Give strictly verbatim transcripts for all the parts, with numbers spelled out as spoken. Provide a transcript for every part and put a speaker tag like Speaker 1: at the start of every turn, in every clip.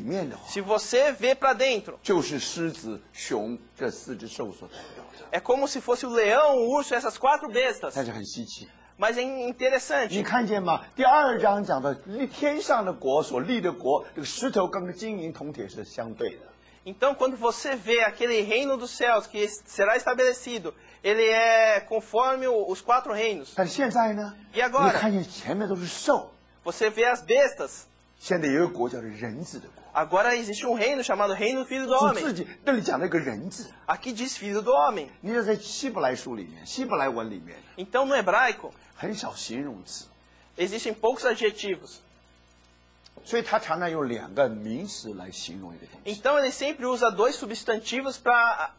Speaker 1: 面的话，
Speaker 2: se você vê para dentro,
Speaker 1: 就是狮子、熊这四只兽所代表的，
Speaker 2: é como se fosse o leão, o urso e essas quatro bestas.
Speaker 1: 但是很稀奇。
Speaker 2: Mas é
Speaker 1: 你
Speaker 2: interessante.
Speaker 1: 看见吗？第二章讲的立天上的国所立的国，这个石头跟金银铜铁是相对的。
Speaker 2: Então, quando você vê aquele reino dos céus que será estabelecido, ele é conforme o- os quatro reinos.
Speaker 1: 但是现在呢？
Speaker 2: E agora?
Speaker 1: 你看见前面都是兽，
Speaker 2: Você vê as bestas.
Speaker 1: 现在有一个国叫做人子的国，
Speaker 2: Agora existe um reino chamado Reino do Filho do
Speaker 1: 主自
Speaker 2: Homem.
Speaker 1: 己这里讲了一个人字。
Speaker 2: Aqui diz Filho do Homem.
Speaker 1: 你要在希伯来书里面，希伯来文里面
Speaker 2: Então, no hebraico,
Speaker 1: 很少形容词，
Speaker 2: existem poucos adjetivos.
Speaker 1: 所以他常常用两个名词来形容一个东西。
Speaker 2: Então, ele sempre usa dois substantivos para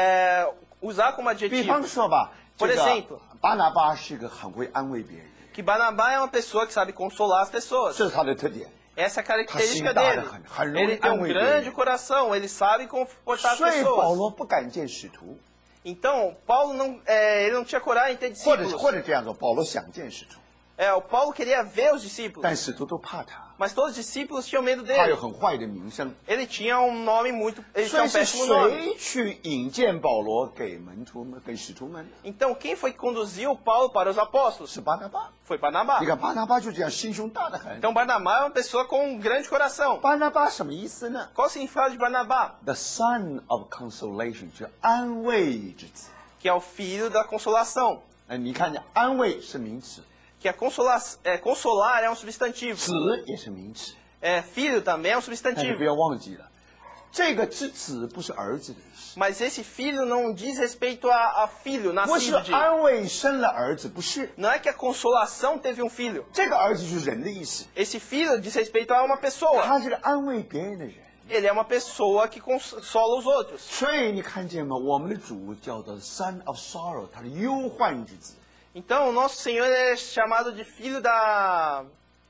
Speaker 2: usar como
Speaker 1: 比方
Speaker 2: adjetivo.
Speaker 1: 说吧，这
Speaker 2: Por
Speaker 1: 个
Speaker 2: exemplo
Speaker 1: 巴拿巴是一个很会安慰别人，
Speaker 2: Que Barnabá é uma pessoa que sabe consolar as pessoas.
Speaker 1: 这是他的特点。
Speaker 2: Essa é a característica
Speaker 1: Tá
Speaker 2: dele.
Speaker 1: assim, tá, tá,
Speaker 2: Ele tem um
Speaker 1: tá,
Speaker 2: grande
Speaker 1: tá.
Speaker 2: coração, ele sabe comportar as
Speaker 1: 所以保
Speaker 2: pessoas.
Speaker 1: 罗不敢见使徒，
Speaker 2: Então, Paulo não, é, ele não tinha coragem de ter
Speaker 1: 或者
Speaker 2: discípulos.
Speaker 1: 或者这样说，保罗想见使徒，
Speaker 2: É, o Paulo queria ver os discípulos,
Speaker 1: 但使徒都怕他，
Speaker 2: mas todos os discípulos tinham medo
Speaker 1: 他有
Speaker 2: dele.
Speaker 1: 很坏的名声。
Speaker 2: Ele tinha um nome muito, ele
Speaker 1: 所
Speaker 2: tinha
Speaker 1: 以
Speaker 2: um
Speaker 1: 是
Speaker 2: péssimo nome.
Speaker 1: 谁去引荐保罗给门徒们、给使徒们？
Speaker 2: Então, quem foi que conduziu Paulo para os apóstolos?
Speaker 1: 是巴拿巴。
Speaker 2: Foi Barnabá.
Speaker 1: 你看巴拿巴就这样心胸大得很。
Speaker 2: Então, Barnabá é uma pessoa com um grande coração.
Speaker 1: 巴拿巴什么意思呢
Speaker 2: Qual o significado de Barnabá?
Speaker 1: ？The son of consolation，就是安慰之子。
Speaker 2: Que é o filho da consolação.
Speaker 1: 哎，你看见安慰是名词，
Speaker 2: Que a consola, é, consolar é um substantivo.
Speaker 1: 子也是名词，
Speaker 2: É, filho também é um
Speaker 1: 但是不
Speaker 2: substantivo.
Speaker 1: 要忘记了，这个之子不是儿子的意思，
Speaker 2: Mas esse filho não diz respeito a, a filho
Speaker 1: 不是
Speaker 2: nascido de.
Speaker 1: 安慰生了儿子，不是，
Speaker 2: Não é que a consolação teve um filho.
Speaker 1: 这个儿子就是人的意思，
Speaker 2: Esse filho diz respeito a uma pessoa.
Speaker 1: 他是个安慰别人的人。
Speaker 2: Ele é uma pessoa que consola os outros.
Speaker 1: 所以你看见吗？我们的主叫做 Son of Sorrow，他是忧患之子。
Speaker 2: Então, o nosso Senhor é chamado de filho da...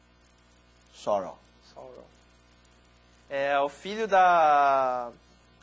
Speaker 1: Sorrow，
Speaker 2: É o filho da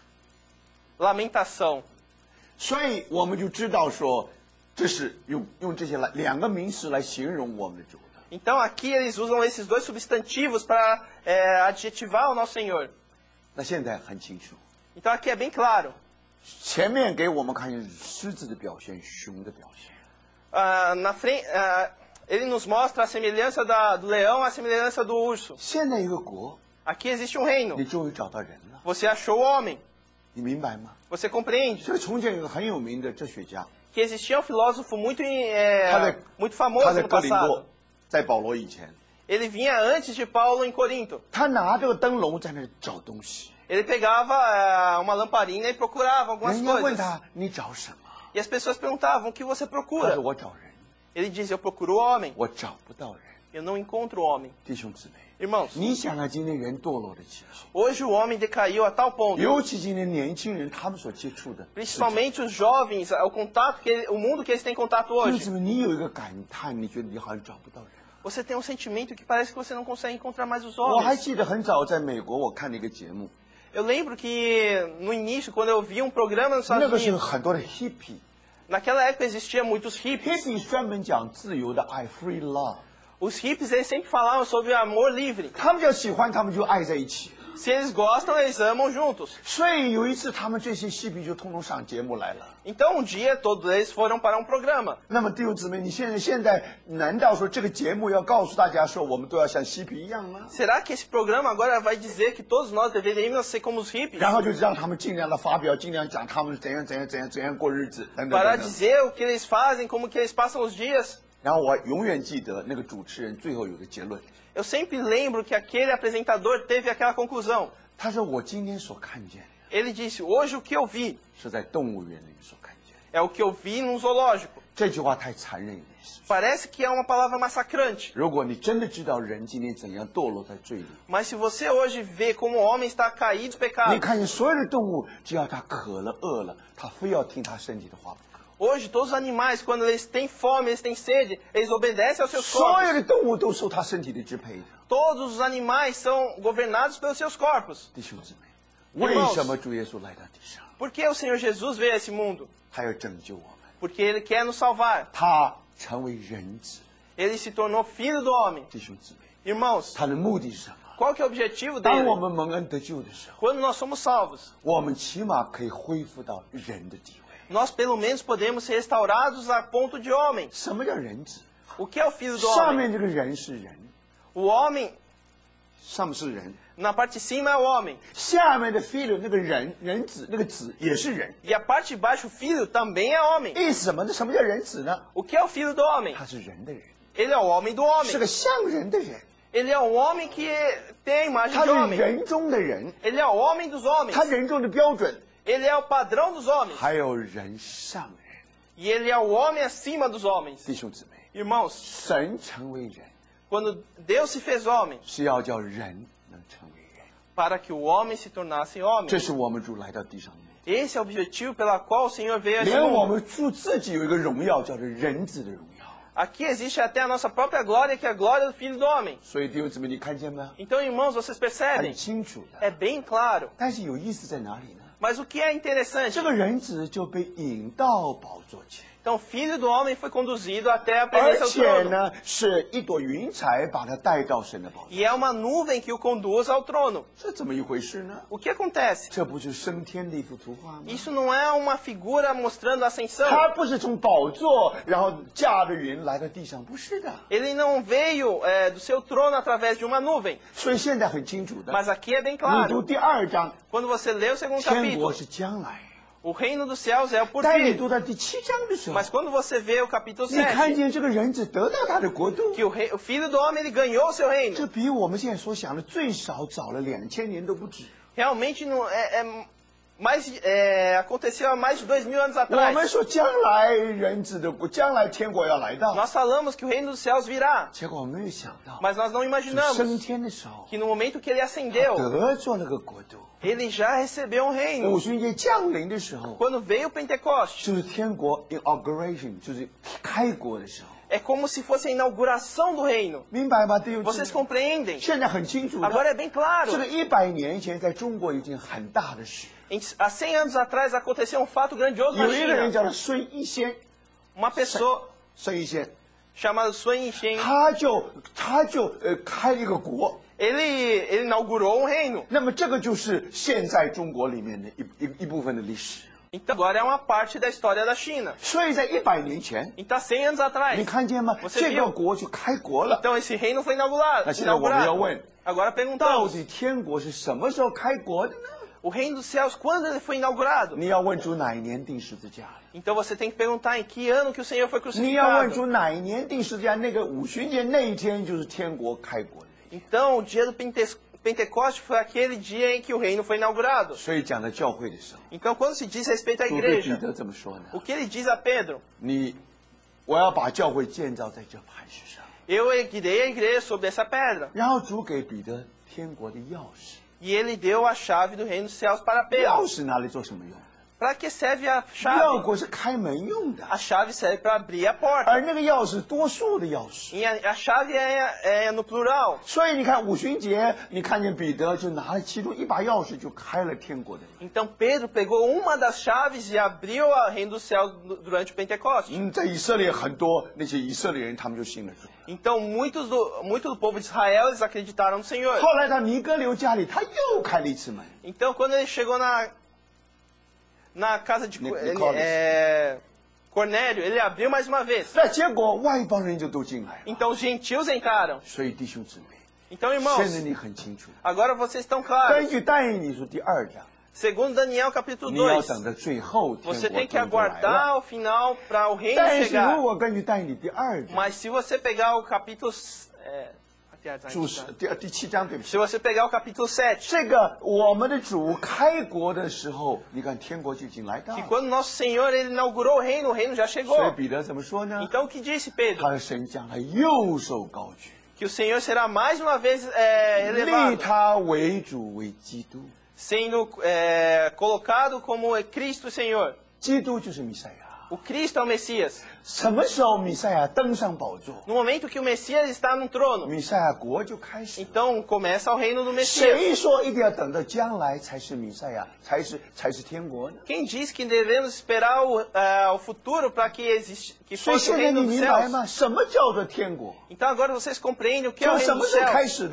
Speaker 2: lamentação.
Speaker 1: 所以我们就知道说，这是用用这些来两个名词来形容我们的主的。
Speaker 2: Então, aqui eles usam esses dois substantivos para é, adjetivar o nosso Senhor.
Speaker 1: 那现在很清楚，
Speaker 2: Então, aqui é bem claro.
Speaker 1: 前面给我们看见狮子的表现，熊的表现。
Speaker 2: Ah, na frente, ah, ele nos mostra a semelhança da, do leão, a semelhança do urso.
Speaker 1: 现在一个国，
Speaker 2: Aqui existe um reino.
Speaker 1: 你终于找到人了，
Speaker 2: Você achou o homem.
Speaker 1: 你明白吗？
Speaker 2: Você compreende
Speaker 1: 这个从前有个很有名的哲学家，
Speaker 2: que existia um filósofo muito, é,
Speaker 1: 他在
Speaker 2: muito
Speaker 1: 他
Speaker 2: famoso
Speaker 1: 在
Speaker 2: no
Speaker 1: 哥林多
Speaker 2: passado.，
Speaker 1: 在保罗以前，
Speaker 2: Ele vinha antes de Paulo em Corinto.
Speaker 1: 他拿这个灯笼在那里找东西。
Speaker 2: Ele pegava é, uma lamparina e procurava algumas
Speaker 1: 人家问
Speaker 2: coisas.
Speaker 1: 他你找什么？
Speaker 2: E as pessoas perguntavam, o que você
Speaker 1: 他
Speaker 2: procura?
Speaker 1: 说我找人，
Speaker 2: Ele diz, eu procuro o homem.
Speaker 1: 我找不到人。
Speaker 2: Eu não encontro o homem.
Speaker 1: 弟兄姊妹，
Speaker 2: Irmãos,
Speaker 1: 你想想今天人堕落的情形，
Speaker 2: hoje o homem decaiu a tal ponto,
Speaker 1: 尤其今天年轻人他们所接触的世界，
Speaker 2: principalmente os jovens, o contato que ele- o mundo que eles têm contato
Speaker 1: 弟兄
Speaker 2: hoje.
Speaker 1: 姊妹，你有一个感叹，你觉得你好像找不到人。
Speaker 2: Você tem um sentimento que parece que você não consegue encontrar mais os
Speaker 1: 我还
Speaker 2: homens.
Speaker 1: 记得很早在美国，我看了一个节目，
Speaker 2: Eu lembro que no início, quando eu vi um programa nos
Speaker 1: 那
Speaker 2: Estados
Speaker 1: 个时候
Speaker 2: Unidos,
Speaker 1: 很多的 hippie，hippie
Speaker 2: naquela época existia muitos hippies.
Speaker 1: 专门讲自由的爱 （free love），
Speaker 2: Os hippies eles sempre falavam sobre amor livre.
Speaker 1: 他们只要喜欢，他们就爱在一起。
Speaker 2: Se eles gostam, eles amam juntos.
Speaker 1: 所以有一次，他们这些 hippie 就通通上节目来了。
Speaker 2: Então um dia todos eles foram para um programa.
Speaker 1: 那么弟兄姊妹，你现在现在难道说这个节目要告诉大家说我们都要像嬉皮一样吗？
Speaker 2: Será que esse programa agora vai dizer que todos nós deveríamos ser como os hippies?
Speaker 1: 然后就让他们尽量的发表，尽量讲他们怎样怎样怎样怎样过日子等等
Speaker 2: Para
Speaker 1: 等等。
Speaker 2: dizer o que eles fazem, como que eles passam os dias.
Speaker 1: 然后我永远记得那个主持人最后有个结论，
Speaker 2: Eu sempre lembro que aquele apresentador teve aquela conclusão.
Speaker 1: 他说我今天所看见的
Speaker 2: Ele disse, hoje o que eu vi
Speaker 1: 是在动物园里所看见的。
Speaker 2: é o que eu vi num zoológico.
Speaker 1: 这句话太残忍一点。
Speaker 2: Parece que é uma palavra massacrante.
Speaker 1: 如果你真的知道人今天怎样堕落在罪里，
Speaker 2: Mas se você hoje vê como o homem está caído de
Speaker 1: 你
Speaker 2: pecado,
Speaker 1: 看见所有的动物，只要它渴了、饿了，它非要听它身体的话不可。
Speaker 2: hoje todos os animais, quando eles têm fome, eles têm sede, eles obedecem aos seus
Speaker 1: 所有
Speaker 2: corpos.
Speaker 1: 的动物都受它身体的支配的。
Speaker 2: Todos os animais são governados pelos seus corpos.
Speaker 1: 弟兄姊妹，为什么主耶稣来到地上？
Speaker 2: Por que o Senhor Jesus veio a esse mundo?
Speaker 1: 他要拯救我们，
Speaker 2: Porque Ele quer nos salvar.
Speaker 1: 他成为人子。
Speaker 2: Ele se tornou filho do homem.
Speaker 1: 弟兄姊妹，
Speaker 2: Irmãos,
Speaker 1: 他的目的是什么？
Speaker 2: Qual que é o objetivo
Speaker 1: 当
Speaker 2: dele?
Speaker 1: 我们蒙恩得救的时候，
Speaker 2: Quando nós somos salvos,
Speaker 1: 我们起码可以恢复到人的地位。
Speaker 2: nós pelo menos podemos ser restaurados a ponto de homem.
Speaker 1: 什么叫人子？
Speaker 2: O que é o filho do
Speaker 1: 上
Speaker 2: homem?
Speaker 1: 面这个人是人，
Speaker 2: O homem,
Speaker 1: 上面是人，
Speaker 2: na parte de cima é o homem.
Speaker 1: 下面的 filho 那个人人子那个子也是人。
Speaker 2: E a parte de baixo, o filho, também é homem.
Speaker 1: 意思什么呢？什么叫人子呢？
Speaker 2: O que é o filho do homem?
Speaker 1: 他是人的人，
Speaker 2: Ele é o homem do
Speaker 1: 是
Speaker 2: homem.
Speaker 1: 个像人的人，
Speaker 2: Ele é um homem que tem a imagem
Speaker 1: 他
Speaker 2: de
Speaker 1: 是
Speaker 2: homem.
Speaker 1: 人中的人，
Speaker 2: Ele é o homem dos homens.
Speaker 1: 他人中的标准，
Speaker 2: Ele é o padrão dos homens.
Speaker 1: 还有人上人。
Speaker 2: E ele é o homem acima dos homens.
Speaker 1: 弟兄姊妹，
Speaker 2: Irmãos,
Speaker 1: 神成为人
Speaker 2: quando Deus se fez homem,
Speaker 1: 是要叫人能成为人，
Speaker 2: para que o homem se tornasse homem.
Speaker 1: 这是我们主来到地上的目的。
Speaker 2: Esse é o objetivo pela qual o Senhor veio a esse
Speaker 1: 连我
Speaker 2: mundo.
Speaker 1: 们主自己有一个荣耀，叫做人子的荣耀。
Speaker 2: Aqui existe até a nossa própria glória, que é a glória do Filho do Homem.
Speaker 1: 所以弟兄姊妹，你看见吗？
Speaker 2: Então, irmãos, vocês
Speaker 1: 很
Speaker 2: percebem?
Speaker 1: 清楚的。
Speaker 2: É bem claro.
Speaker 1: 但是有意思在哪里呢？
Speaker 2: Mas o que é interessante?
Speaker 1: 这个人子就被引到宝座前，
Speaker 2: Então, o Filho do Homem foi conduzido até a
Speaker 1: 而
Speaker 2: presença do
Speaker 1: 且
Speaker 2: trono.
Speaker 1: 呢，是一朵云彩把他带到神的宝座。
Speaker 2: E é uma nuvem que o conduz ao trono.
Speaker 1: 这怎么一回事呢？
Speaker 2: O que acontece?
Speaker 1: 这不是升天的一幅图画吗？
Speaker 2: Isso não é uma figura mostrando a ascensão.
Speaker 1: 他不是从宝座然后驾着云来到地上，不是的。
Speaker 2: Ele não veio é, do seu trono através de uma nuvem.
Speaker 1: 所以现在很清楚的，
Speaker 2: Mas aqui é bem
Speaker 1: 你读
Speaker 2: claro.
Speaker 1: 第二章，
Speaker 2: Quando você lê o segundo
Speaker 1: 天国
Speaker 2: capítulo,
Speaker 1: 是将来。
Speaker 2: o reino dos céus é o
Speaker 1: 但你
Speaker 2: porvir.
Speaker 1: 读到第七章的时候，
Speaker 2: Mas quando você vê o capítulo
Speaker 1: 你看
Speaker 2: sete,
Speaker 1: 见这个人子得到他的国度，
Speaker 2: que o, rei, o filho do homem ele ganhou o seu reino.
Speaker 1: 这比我们现在所想的最少早了两千年都不止。
Speaker 2: Realmente não é, é mais de- é, aconteceu há mais de dois mil anos
Speaker 1: 我们
Speaker 2: atrás.
Speaker 1: 说将来人子的国，将来天国要来到，
Speaker 2: Nós falamos que o reino dos céus virá,
Speaker 1: 结果我没有想到，
Speaker 2: mas nós não
Speaker 1: 升
Speaker 2: imaginamos
Speaker 1: 天的时候
Speaker 2: que no momento que ele ascendeu,
Speaker 1: 得着那个国度。
Speaker 2: ele já recebeu um
Speaker 1: 五
Speaker 2: reino.
Speaker 1: 旬节降临的时候，
Speaker 2: Quando veio o Pentecoste,
Speaker 1: 就是天国 inauguration，就是开国的时候，
Speaker 2: é como se fosse a inauguração do reino.
Speaker 1: 明白吗？弟兄姊
Speaker 2: Vocês
Speaker 1: 妹，
Speaker 2: compreendem?
Speaker 1: 现在很清楚
Speaker 2: Agora é
Speaker 1: 的，
Speaker 2: bem claro.
Speaker 1: 这个一百年前在中国已经很大的事。
Speaker 2: Em- Há cem anos atrás aconteceu um fato grandioso na
Speaker 1: 有一个人
Speaker 2: China.
Speaker 1: 叫做孙一仙，
Speaker 2: Uma pessoa
Speaker 1: 孙一仙，
Speaker 2: chamada Sun Yat-sen,
Speaker 1: 他就他就呃开了一个国。
Speaker 2: ele, ele inaugurou um reino.
Speaker 1: 那么这个就是现在中国里面的一一一部分的历史。
Speaker 2: Então agora é uma parte da história da China.
Speaker 1: 所以在一百年前，
Speaker 2: Então há cem anos
Speaker 1: 你
Speaker 2: atrás.
Speaker 1: 看见吗？
Speaker 2: Você
Speaker 1: 这
Speaker 2: viu?
Speaker 1: 个国就开国了。
Speaker 2: Então esse reino foi inaugurado.
Speaker 1: 那现在我们要
Speaker 2: inaugurado.
Speaker 1: 问，
Speaker 2: Agora
Speaker 1: 到
Speaker 2: perguntamos,
Speaker 1: 底天国是什么时候开国的呢？
Speaker 2: o reino dos céus, quando ele foi inaugurado?
Speaker 1: 你要问主哪一年定十字架了？
Speaker 2: Então você tem que perguntar em que ano que o Senhor foi
Speaker 1: 你要问
Speaker 2: crucificado.
Speaker 1: 主哪一年定十字架？那个五旬节那一天就是天国开国的那一天。
Speaker 2: Então o dia do Pente- Pentecoste foi aquele dia em que o reino foi inaugurado.
Speaker 1: 所以讲到教会的时候，
Speaker 2: Então quando se diz respeito à
Speaker 1: 主对彼
Speaker 2: igreja,
Speaker 1: 得怎么说呢？
Speaker 2: o que ele diz a Pedro?
Speaker 1: 你，我要把教会建造在这磐石上。
Speaker 2: Eu erguirei a igreja sobre essa pedra.
Speaker 1: 然后主给彼得天国的钥匙，
Speaker 2: E ele deu a chave do reino dos céus para
Speaker 1: 钥
Speaker 2: Pedro.
Speaker 1: 匙拿来做什么用？
Speaker 2: Para que serve a
Speaker 1: 钥
Speaker 2: chave?
Speaker 1: 匙是开门用的，
Speaker 2: A chave serve para abrir a porta.
Speaker 1: 而那个钥匙多数的钥匙。
Speaker 2: E a, a chave é, é no plural.
Speaker 1: 所以你看五旬节，你看见彼得就拿了其中一把钥匙，就开了天国的门。
Speaker 2: Então Pedro pegou uma das chaves e abriu o reino dos céus du- durante o Pentecoste.
Speaker 1: 嗯，在以色列很多那些以色列人，他们就信了主。
Speaker 2: Então muitos do, muito do povo de Israel eles acreditaram no Senhor.
Speaker 1: 后来到尼哥流家里，他又开了一次门。
Speaker 2: Então quando ele chegou na, na casa de
Speaker 1: Nic-
Speaker 2: Co- ele,
Speaker 1: Nicolas.
Speaker 2: é, Cornélio, ele abriu mais uma vez.
Speaker 1: 那结果外邦人就都进来了。
Speaker 2: Então os gentios entraram.
Speaker 1: 所以弟兄姊妹，
Speaker 2: Então
Speaker 1: 现
Speaker 2: irmãos,
Speaker 1: 在你很清楚。
Speaker 2: agora vocês estão
Speaker 1: 根
Speaker 2: claros.
Speaker 1: 据但以理书第二章，
Speaker 2: Segundo Daniel capítulo
Speaker 1: 你要
Speaker 2: dois,
Speaker 1: 等到最后天国
Speaker 2: você
Speaker 1: 终
Speaker 2: tem que
Speaker 1: 究来了。
Speaker 2: aguardar o final para o reino
Speaker 1: 但是如
Speaker 2: chegar.
Speaker 1: 果根据但以理第二章，
Speaker 2: Mas se você pegar o capítulo... É,
Speaker 1: 主是第第七章对不起
Speaker 2: se。você pegar o capítulo sete,
Speaker 1: 这个我们的主开国的时候，你看天国就已经来到
Speaker 2: que
Speaker 1: 了。
Speaker 2: quando nosso Senhor ele inaugurou o reino, o reino já
Speaker 1: 所以
Speaker 2: chegou.
Speaker 1: 彼得怎么说呢？
Speaker 2: Então o que disse Pedro?
Speaker 1: 他的神将来又受高举，
Speaker 2: Que o Senhor será mais uma vez é,
Speaker 1: 立
Speaker 2: elevado,
Speaker 1: 他为主为基督。
Speaker 2: sendo é, colocado como Cristo Senhor.
Speaker 1: 基督就是弥赛亚。
Speaker 2: O Cristo é o Messias.
Speaker 1: 什么时候弥赛亚登上宝座，
Speaker 2: No momento que o Messias está no trono,
Speaker 1: 弥赛亚国就开始了。
Speaker 2: então começa o reino do Messias.
Speaker 1: 谁说一定要等到将来才是弥赛亚，才是才是天国呢？
Speaker 2: Quem diz que devemos esperar o, é, o futuro para que, existe, que
Speaker 1: 所以
Speaker 2: fosse o
Speaker 1: 现在你
Speaker 2: reino dos
Speaker 1: 明白
Speaker 2: céus?
Speaker 1: 吗？什么叫做天国？
Speaker 2: Então agora vocês compreendem o que é o
Speaker 1: 从什
Speaker 2: reino
Speaker 1: 么
Speaker 2: dos
Speaker 1: 时候开
Speaker 2: céus.
Speaker 1: 始的？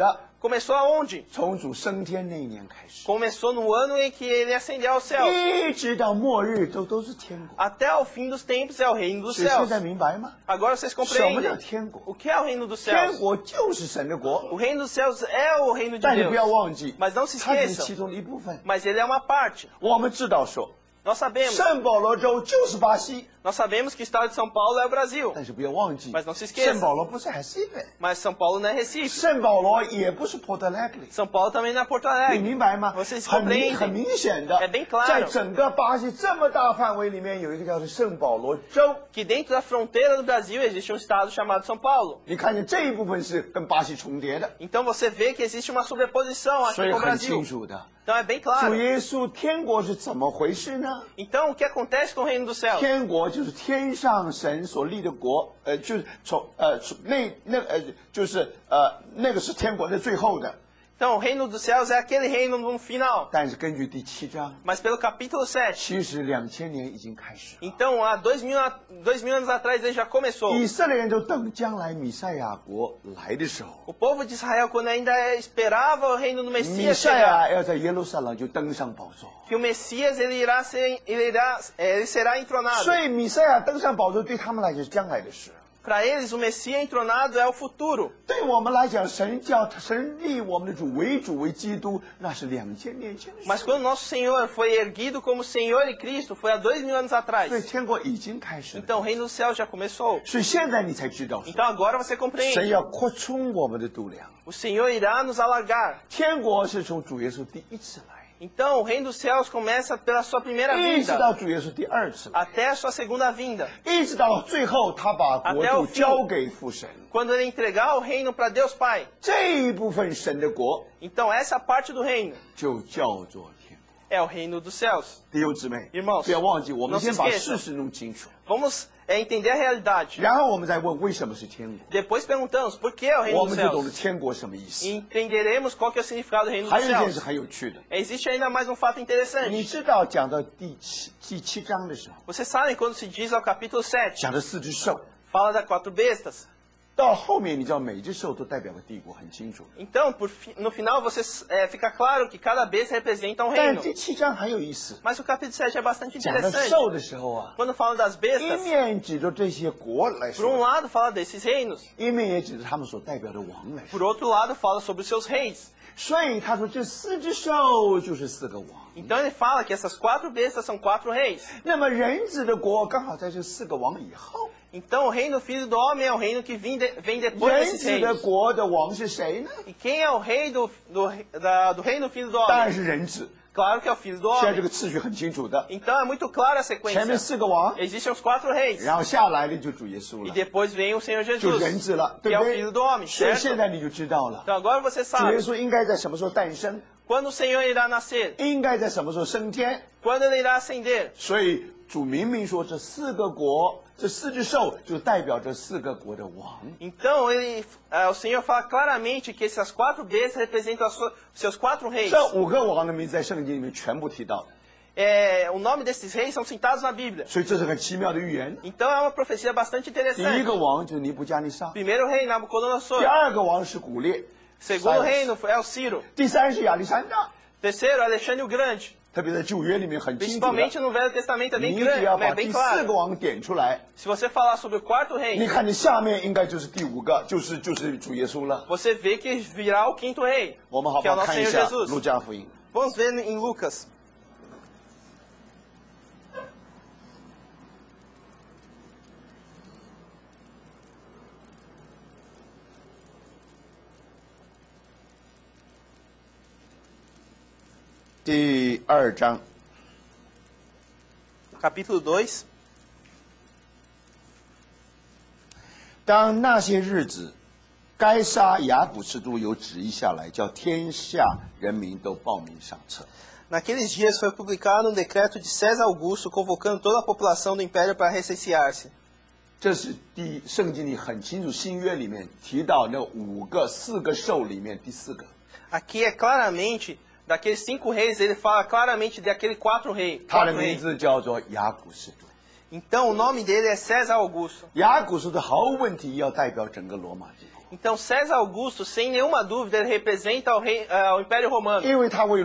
Speaker 2: Começou aonde?
Speaker 1: 从主升天那一年开始，
Speaker 2: Começou no ano em que ele ascendeu aos céus.
Speaker 1: 一直到末日都都是天国。
Speaker 2: Até o fim dos tempos é o reino dos
Speaker 1: 所以现
Speaker 2: céus.
Speaker 1: 在明白吗？
Speaker 2: Agora vocês
Speaker 1: 什么叫
Speaker 2: compreendem
Speaker 1: 天国？
Speaker 2: o que é o reino dos
Speaker 1: 天
Speaker 2: céus.
Speaker 1: 国就是神的国，
Speaker 2: O reino dos céus é o reino de
Speaker 1: 但是不要
Speaker 2: Deus.
Speaker 1: 忘记，
Speaker 2: Mas não se
Speaker 1: 它是
Speaker 2: esqueçam.
Speaker 1: 其中的一部分。
Speaker 2: Mas ele é uma parte.
Speaker 1: 我们知道说，
Speaker 2: Nós sabemos.
Speaker 1: 圣保罗州就是巴西，
Speaker 2: Nós sabemos que o estado de São Paulo é o Brasil.
Speaker 1: 但是不要忘记，
Speaker 2: Mas não se esqueça.
Speaker 1: 圣保罗不是 Recife，
Speaker 2: Mas São Paulo não é Recife.
Speaker 1: 圣保罗也不是 Porto Alegre。
Speaker 2: São Paulo também não é Porto
Speaker 1: 你
Speaker 2: Alegre.
Speaker 1: 明白吗？
Speaker 2: Vocês
Speaker 1: 很明
Speaker 2: compreendem?
Speaker 1: 很明显的
Speaker 2: É bem claro.
Speaker 1: 在整个巴西这么大范围里面，有一个叫做圣保罗州。
Speaker 2: Que dentro da fronteira do Brasil existe um estado chamado São Paulo.
Speaker 1: 你看见这一部分是跟巴西重叠的，
Speaker 2: Então você vê que existe uma sobreposição
Speaker 1: 所
Speaker 2: aqui
Speaker 1: 以
Speaker 2: com o
Speaker 1: 很清
Speaker 2: Brasil.
Speaker 1: 楚的。
Speaker 2: Então é bem
Speaker 1: 主
Speaker 2: claro.
Speaker 1: 耶稣天国是怎么回事呢？
Speaker 2: Então o que acontece com o reino dos céus?
Speaker 1: 天国就是天上神所立的国，呃，就是从呃从那那呃就是呃那个是天国的最后的。
Speaker 2: Então o reino dos céus é aquele reino no final.
Speaker 1: 但是根据第七章，
Speaker 2: Mas pelo capítulo sete.
Speaker 1: 其实两千年已经开始了。
Speaker 2: Então há dois mil, dois mil anos atrás ele já começou.
Speaker 1: 以色列人就等将来弥赛亚国来的时候，
Speaker 2: O povo de Israel, quando ainda esperava o reino do
Speaker 1: 弥
Speaker 2: Messias
Speaker 1: 赛
Speaker 2: chegar,
Speaker 1: 亚要在耶路撒冷就登上宝座。
Speaker 2: que o Messias ele irá ser, ele irá, é, ele será entronado.
Speaker 1: 所以弥赛亚登上宝座对他们来讲是将来的事。
Speaker 2: Para eles, o Messias entronado é o futuro.
Speaker 1: 对我们来讲，神叫神立我们的主为主为基督，那是两千年前的事。
Speaker 2: Mas quando nosso Senhor foi erguido como Senhor e Cristo, foi há dois mil anos
Speaker 1: 所以
Speaker 2: atrás.
Speaker 1: 天国已经开始了。
Speaker 2: Então o reino dos céus já começou.
Speaker 1: 所以现在你才知道说，
Speaker 2: Então agora você
Speaker 1: 神
Speaker 2: compreende.
Speaker 1: 要扩充我们的度量。
Speaker 2: O Senhor irá nos alargar.
Speaker 1: 天国是从主耶稣第一次来，
Speaker 2: Então o reino dos céus começa pela sua primeira
Speaker 1: 一直
Speaker 2: vinda,
Speaker 1: 到主耶稣第二次来，
Speaker 2: até a sua segunda vinda.
Speaker 1: 一直到最后他把国
Speaker 2: Até
Speaker 1: 度
Speaker 2: o fim.
Speaker 1: 交给父神。
Speaker 2: Quando ele entregar o reino para Deus Pai.
Speaker 1: 这一部分神的国
Speaker 2: Então essa parte do reino
Speaker 1: 就叫做天国。
Speaker 2: é o reino dos céus.
Speaker 1: 弟兄姊妹，
Speaker 2: Irmãos,
Speaker 1: 不要忘记，我们
Speaker 2: não se
Speaker 1: 先把
Speaker 2: esqueçam.
Speaker 1: 事实弄清楚，
Speaker 2: Vamos é, entender a realidade.
Speaker 1: 然后我们再问为什么是天国，
Speaker 2: Depois perguntamos por que é o
Speaker 1: 我
Speaker 2: reino
Speaker 1: 们
Speaker 2: dos
Speaker 1: 就懂了
Speaker 2: céus.
Speaker 1: 天国什么意思。
Speaker 2: E entenderemos qual que é o significado do reino
Speaker 1: 还
Speaker 2: dos
Speaker 1: 有一件事
Speaker 2: céus.
Speaker 1: 很有趣的，
Speaker 2: Existe ainda mais um fato
Speaker 1: 你
Speaker 2: interessante.
Speaker 1: 知道讲到第七第七章的时候，
Speaker 2: Vocês sabem quando se diz ao capítulo sete,
Speaker 1: 讲的四只兽，
Speaker 2: fala das quatro bestas.
Speaker 1: 到后面你知道每只兽都代表个帝国，很清楚。
Speaker 2: Então, por fi- no final, vocês, é, fica claro que cada besta representa um
Speaker 1: 但
Speaker 2: reino.
Speaker 1: 第七章很有意思，
Speaker 2: Mas o capítulo sete é bastante
Speaker 1: 讲到
Speaker 2: interessante.
Speaker 1: 兽的时候啊，
Speaker 2: Quando fala das
Speaker 1: 一
Speaker 2: bestas,
Speaker 1: 面指着这些国来
Speaker 2: por um
Speaker 1: 说，
Speaker 2: lado fala desses reinos,
Speaker 1: 一面也指着他们所代表的王来说。
Speaker 2: por outro lado fala sobre os seus reis.
Speaker 1: 所以他说这四只兽就是四个王。
Speaker 2: Então ele fala que essas quatro bestas são quatro reis.
Speaker 1: 那么人子的国刚好在这四个王以后，
Speaker 2: Então o reino filho do homem é o reino que vem, de, vem depois
Speaker 1: 人
Speaker 2: desses
Speaker 1: 子的
Speaker 2: reinos.
Speaker 1: 国的王是谁呢？
Speaker 2: E quem é o rei do, do, da, do reino filho do
Speaker 1: 当然
Speaker 2: homem?
Speaker 1: 是人子。
Speaker 2: Claro que é o filho do
Speaker 1: 现在这
Speaker 2: homem.
Speaker 1: 个次序很清楚的，
Speaker 2: Então é muito clara a
Speaker 1: 前
Speaker 2: sequência.
Speaker 1: 面四个王，
Speaker 2: Existem os quatro reis.
Speaker 1: 然后下来的就主耶稣
Speaker 2: E
Speaker 1: 了，
Speaker 2: depois vem o Senhor
Speaker 1: 就
Speaker 2: Jesus,
Speaker 1: 人子了，
Speaker 2: que
Speaker 1: 对
Speaker 2: é
Speaker 1: 不
Speaker 2: o
Speaker 1: 对
Speaker 2: filho？do homem,
Speaker 1: 所以
Speaker 2: certo?
Speaker 1: 现在你就知道了，
Speaker 2: Então agora você
Speaker 1: 主耶
Speaker 2: sabe
Speaker 1: 稣应该在什么时候诞生，
Speaker 2: quando o Senhor irá nascer,
Speaker 1: 应该在什么时候升天。
Speaker 2: quando ele irá ascender.
Speaker 1: 所以主明明说，这四个国，这四只兽就代表这四个国的王。
Speaker 2: Então ele, eh, o Senhor fala claramente que essas quatro bestas representam as suas- os seus quatro reis.
Speaker 1: 这五个王的名字在圣经里面全部提到的，
Speaker 2: É, o nome desses reis são citados na Bíblia.
Speaker 1: 所以这是很奇妙的预言。
Speaker 2: Então é uma profecia bastante
Speaker 1: 第一
Speaker 2: interessante.
Speaker 1: 个王就是尼布加尼撒，
Speaker 2: Primeiro rei
Speaker 1: 第
Speaker 2: Nabucodonosor.
Speaker 1: 二个王是古列，
Speaker 2: Segundo reino foi- é o Ciro.
Speaker 1: 第三是亚历山大。
Speaker 2: Terceiro, Alexandre o Grande.
Speaker 1: 特别在旧约里面很清楚的，
Speaker 2: Principalmente no Velho Testamento é
Speaker 1: 你
Speaker 2: bem
Speaker 1: 只
Speaker 2: grande,
Speaker 1: 要
Speaker 2: é
Speaker 1: 把
Speaker 2: bem
Speaker 1: 第四
Speaker 2: claro.
Speaker 1: 个王点出来，
Speaker 2: Se você falar sobre o quarto
Speaker 1: 你
Speaker 2: rei,
Speaker 1: 看你下面应该就是第五个，就是就是主耶稣了。
Speaker 2: você vê que virá o quinto rei,
Speaker 1: 我们好
Speaker 2: que
Speaker 1: 不
Speaker 2: é o
Speaker 1: 好
Speaker 2: nosso
Speaker 1: 看一
Speaker 2: Senhor
Speaker 1: 下
Speaker 2: Jesus.
Speaker 1: 路加福音？
Speaker 2: Vamos ver em Lucas.
Speaker 1: "第二章，
Speaker 2: Capítulo dois.
Speaker 1: 当那些日子，该杀雅古士都有旨意下来，叫天下人民都报名上册。
Speaker 2: Naqueles dias foi publicado um decreto de César Augusto convocando toda a população do império para recensear-se.
Speaker 1: 这是第圣经里很清楚，新约里面提到那五个四个兽里面第四个，
Speaker 2: Aqui é claramente, daqueles cinco reis, ele fala claramente daquele quatro rei.
Speaker 1: 他的
Speaker 2: Quatro
Speaker 1: 名
Speaker 2: reis.
Speaker 1: 字叫做雅古士都。
Speaker 2: Então o nome dele é César Augusto.
Speaker 1: 雅古士都毫无问题要代表整个罗马帝国。
Speaker 2: Então César Augusto, sem nenhuma dúvida, ele representa o, rei, uh, o Império Romano.
Speaker 1: 因为他为